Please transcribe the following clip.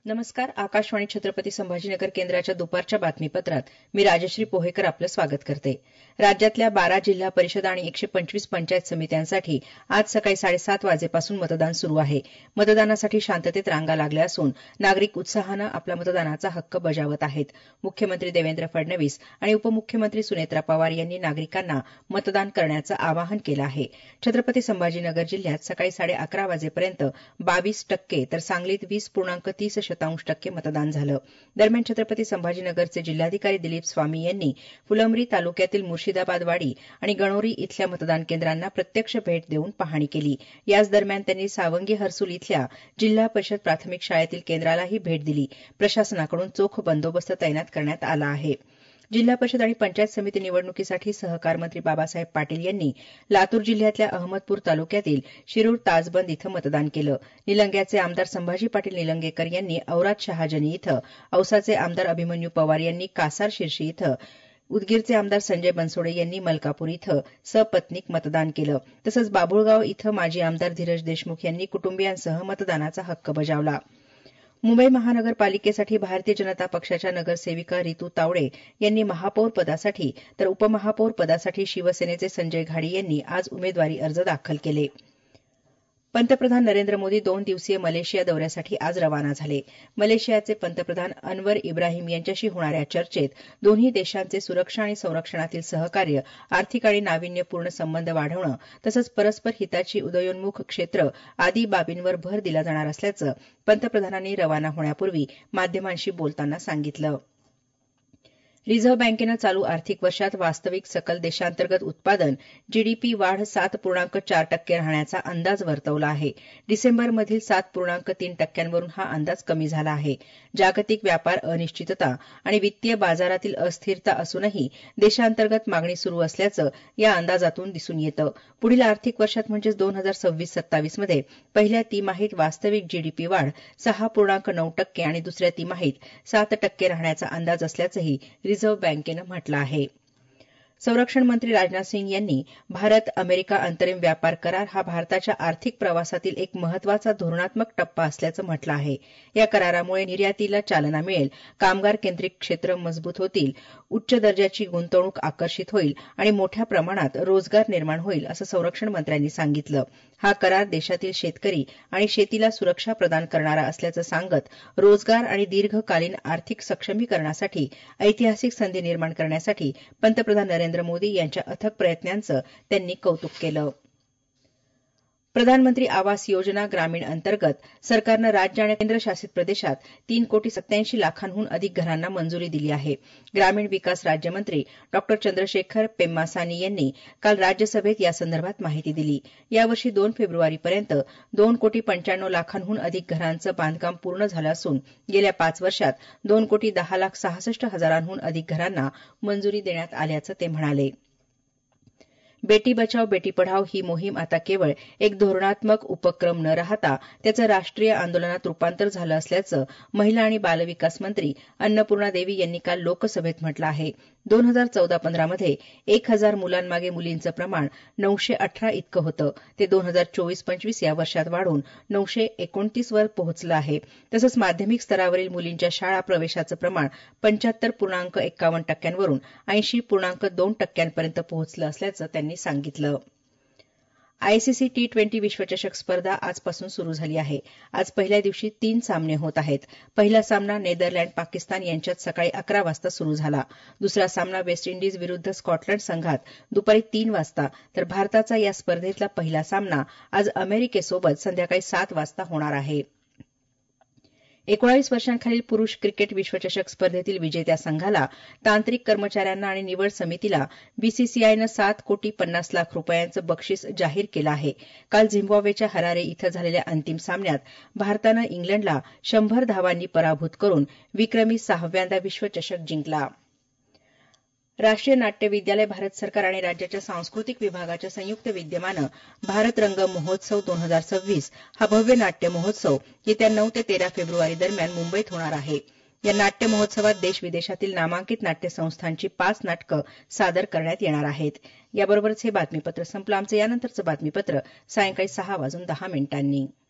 नमस्कार. आकाशवाणी छत्रपती संभाजीनगर केंद्राच्या दुपारच्या बातमीपत्रात मी राजश्री पोहेकर आपलं स्वागत करते. राज्यातल्या 12 जिल्हा परिषद आणि 125 पंचायत समित्यांसाठी आज सकाळी 7:30 वाजेपासून मतदान सुरू आहे. मतदानासाठी शांततेत रांगा लागल्या असून नागरिक उत्साहानं आपला मतदानाचा हक्क बजावत आहेत. मुख्यमंत्री देवेंद्र फडणवीस आणि उपमुख्यमंत्री सुनेत्रा पवार यांनी नागरिकांना मतदान करण्याचं आवाहन केलं आहे. छत्रपती संभाजीनगर जिल्ह्यात सकाळी 11:30 वाजेपर्यंत 22% तर सांगलीत 20.30% मतदान झालं. दरम्यान छत्रपती संभाजीनगरचे जिल्हाधिकारी दिलीप स्वामी यांनी फुलंब्री तालुक्यातील मुर्शिदाबाद वाडी आणि गणोरी इथल्या मतदान केंद्रांना प्रत्यक्ष भेट देऊन पाहणी केली. याच दरम्यान त्यांनी सावंगी हर्सुल इथल्या जिल्हा परिषद प्राथमिक शाळेतील केंद्रालाही भेट दिली. प्रशासनाकडून चोख बंदोबस्त तैनात करण्यात आला आहे. जिल्हा परिषद आणि पंचायत समिती निवडणुकीसाठी सहकार मंत्री बाबासाहेब पाटील यांनी लातूर जिल्ह्यातल्या अहमदपूर तालुक्यातील शिरूर ताजबंद इथं मतदान केलं. निलंग्याचे आमदार संभाजी पाटील निलंगेकर यांनी औराद शहाजनी इथं, औसाचे आमदार अभिमन्यू पवार यांनी कासार शिरशी इथं, उदगीरचे आमदार संजय बनसोडे यांनी मलकापूर इथं सपत्नीक मतदान केलं. तसंच बाभुळगाव इथं माजी आमदार धीरज देशमुख यांनी कुटुंबियांसह मतदानाचा हक्क बजावला. मुंबई महानगरपालिकेसाठी भारतीय जनता पक्षाच्या नगरसेविका रितू तावडे यांनी महापौर पदासाठी तर उपमहापौर पदासाठी शिवसेनेचे संजय घाडी यांनी आज उमेदवारी अर्ज दाखल केले. पंतप्रधान नरेंद्र मोदी 2 दिवसीय मलेशिया दौऱ्यासाठी आज रवाना झाले. मलेशियाचे पंतप्रधान अनवर इब्राहिम यांच्याशी होणाऱ्या चर्चेत दोन्ही देशांचे सुरक्षा आणि संरक्षणातील सहकार्य, आर्थिक आणि नाविन्यपूर्ण संबंध वाढवणं तसंच परस्पर हिताची उदयोन्मुख क्षेत्र आदी बाबींवर भर दिला जाणार असल्याचं पंतप्रधानांनी रवाना होण्यापूर्वी माध्यमांशी बोलताना सांगितलं. रिझर्व्ह बँकेनं चालू आर्थिक वर्षात वास्तविक सकल देशांतर्गत उत्पादन जीडीपी वाढ 7.4% राहण्याचा अंदाज वर्तवला आहे. डिसेंबरमधील 7.3% हा अंदाज कमी झाला आहे. जागतिक व्यापार अनिश्चितता आणि वित्तीय बाजारातील अस्थिरता असूनही देशांतर्गत मागणी सुरू असल्याचं या अंदाजातून दिसून येतं. पुढील आर्थिक वर्षात म्हणजेच 2026-27 मध्ये पहिल्या तिमाहीत वास्तविक जीडीपी वाढ 6.9% आणि दुसऱ्या तिमाहीत 7% राहण्याचा अंदाज असल्याचंही रिझर्व्ह बँकेनं म्हटलं आहे. संरक्षण मंत्री राजनाथ सिंह यांनी भारत अमेरिका अंतरिम व्यापार करार हा भारताच्या आर्थिक प्रवासातील एक महत्वाचा धोरणात्मक टप्पा असल्याचं म्हटलं आहे. या करारामुळे निर्यातीला चालना मिळेल, कामगार केंद्रित क्षेत्र मजबूत होतील, उच्च दर्जाची गुंतवणूक आकर्षित होईल आणि मोठ्या प्रमाणात रोजगार निर्माण होईल असं संरक्षण मंत्र्यांनी सांगितलं. हा करार देशातील शेतकरी आणि शेतीला सुरक्षा प्रदान करणारा असल्याचं सांगत रोजगार आणि दीर्घकालीन आर्थिक सक्षमीकरणासाठी ऐतिहासिक संधी निर्माण करण्यासाठी पंतप्रधान नरेंद्र मोदी यांच्या अथक प्रयत्नांचं त्यांनी कौतुक केलं. प्रधानमंत्री आवास योजना ग्रामीण अंतर्गत सरकारनं राज्य आणि केंद्रशासित प्रदेशात 3,87,00,000 अधिक घरांना मंजुरी दिली आहे. ग्रामीण विकास राज्यमंत्री डॉ. चंद्रशेखर पेम्मासानी यांनी काल राज्यसभेत यासंदर्भात माहिती दिली. यावर्षी 2 फेब्रुवारीपर्यंत 2,95,00,000 अधिक घरांचं बांधकाम पूर्ण झालं असून गेल्या 5 वर्षात 2,10,66,000 अधिक घरांना मंजुरी देण्यात आल्याचं ते म्हणाले. बेटी बचाव बेटी पढाव ही मोहीम आता केवळ एक धोरणात्मक उपक्रम न राहता त्याचं राष्ट्रीय आंदोलनात रूपांतर झालं असल्याचं महिला आणि बालविकास मंत्री अन्नपूर्णा देवी यांनी काल लोकसभेत म्हटलं आहे. 2014-15 मध्ये 1,000 मुलांमागे मुलींचं प्रमाण 918 इतकं होतं. ते 2024-25 या वर्षात वाढून 929 वर पोहोचलं आहे. तसंच माध्यमिक स्तरावरील मुलींच्या शाळा प्रवेशाचं प्रमाण 75.51% वरून 80.2% पर्यंत पोहोचलं असल्याचं त्यांनी सांगितलं. आयसीसी T20 विश्वचषक स्पर्धा आजपासून सुरू झाली आहे. आज पहिल्या दिवशी 3 सामने होत आहेत. पहिला सामना नेदरलँड पाकिस्तान यांच्यात सकाळी 11 वाजता सुरू झाला. दुसरा सामना वेस्ट इंडिज विरुद्ध स्कॉटलंड संघात दुपारी 3 वाजता तर भारताचा या स्पर्धेतला पहिला सामना आज अमेरिकेसोबत संध्याकाळी 7 वाजता होणार आहे. 19 वर्षांखालील पुरुष क्रिकेट विश्वचषक स्पर्धेतील विजेत्या संघाला, तांत्रिक कर्मचाऱ्यांना आणि निवड समितीला बीसीसीआयनं 7,50,00,000 रुपयांचं बक्षीस जाहीर केलं आहे. काल झिम्बाब्वेच्या हरारे इथं झालेल्या अंतिम सामन्यात भारतानं इंग्लंडला 100 धावांनी पराभूत करून विक्रमी 6व्यांदा विश्वचषक जिंकला. राष्ट्रीय नाट्य विद्यालय, भारत सरकार आणि राज्याच्या सांस्कृतिक विभागाच्या संयुक्त विद्यमानं भारत रंग महोत्सव 2026 हा भव्य नाट्य महोत्सव येत्या 9 ते 13 फेब्रुवारी दरम्यान मुंबईत होणार आहे. या नाट्य महोत्सवात देश-विदेशातील नामांकित नाट्य संस्थांची 5 नाटकं सादर करण्यात येणार आहेत. याबरोबरच हे बातमीपत्र संपलं. आमचं यानंतरचं बातमीपत्र सायंकाळी 6:10 वाजून